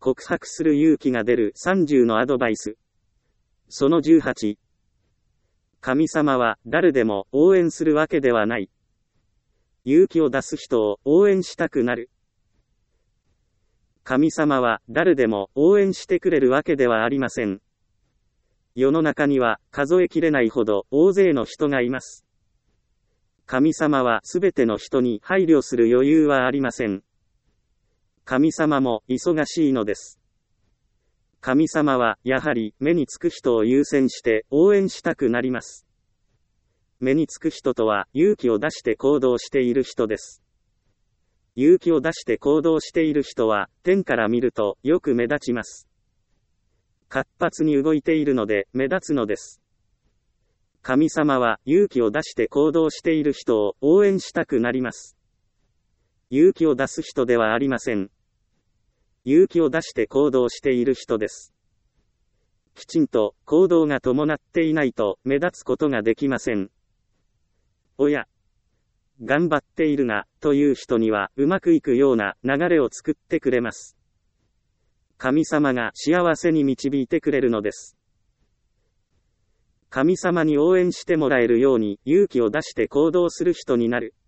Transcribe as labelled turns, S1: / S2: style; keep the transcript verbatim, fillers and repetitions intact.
S1: 告白する勇気が出るさんじゅうのアドバイス。そのじゅうはち。神様は誰でも応援するわけではない。勇気を出す人を応援したくなる。神様は誰でも応援してくれるわけではありません。世の中には数えきれないほど大勢の人がいます。神様はすべての人に配慮する余裕はありません。神様も忙しいのです。神様はやはり目につく人を優先して応援したくなります。目につく人とは勇気を出して行動している人です。勇気を出して行動している人は天から見るとよく目立ちます。活発に動いているので目立つのです。神様は勇気を出して行動している人を応援したくなります。勇気を出す人ではありません。勇気を出して行動している人です。きちんと行動が伴っていないと目立つことができません。おや、頑張っているな、という人にはうまくいくような流れを作ってくれます。神様が幸せに導いてくれるのです。神様に応援してもらえるように勇気を出して行動する人になる。